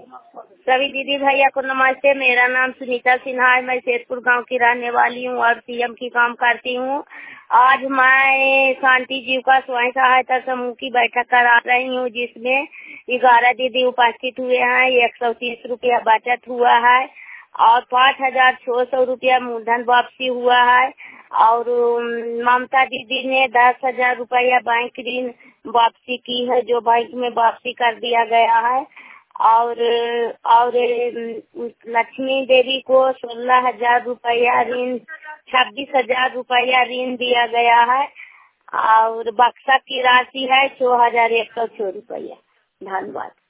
सभी दीदी भैया को नमस्ते। मेरा नाम सुनीता सिन्हा है। मैं शेरपुर गांव की रहने वाली हूं और सीएम की काम करती हूं। आज मैं शांति जीविका स्वयं सहायता समूह की बैठक करा रही हूं, जिसमें 11 दीदी उपस्थित हुए हैं। 130 रुपया बचत हुआ है और 5,600 रुपया मूलधन वापसी हुआ है और ममता दीदी ने 10,000 रुपया बैंक ऋण वापसी की है, जो बैंक में वापसी कर दिया गया है और लक्ष्मी देवी को 16,000 रुपया ऋण, 26,000 रुपया ऋण दिया गया है और बक्सा की राशि है 6,106 रुपया। धन्यवाद।